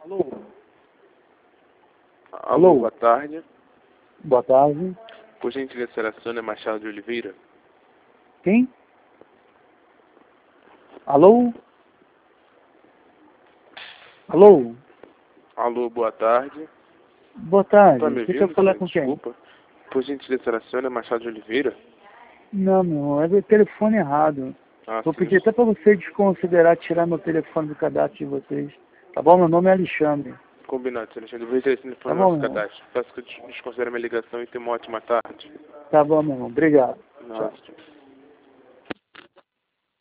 Alô? Alô, boa tarde. Boa tarde. Por gentileza, selecione Machado de Oliveira. Quem? Alô? Alô? Alô, boa tarde. Boa tarde. Tá me Você quer ouvindo, falar senhor? com quem? Desculpa. Por gentileza, selecione Machado de Oliveira. Não, meu irmão, é do telefone errado. Ah, Vou sim. pedir até para você desconsiderar tirar meu telefone do cadastro de vocês. Tá bom? Meu nome é Alexandre. Combinado, senhor Alexandre. Eu vou retirar esse telefone Tá no bom, nosso meu irmão? cadastro. Peço que desconsidere minha ligação e tenha uma ótima tarde. Tá bom, meu irmão. Obrigado. Tchau. Nossa.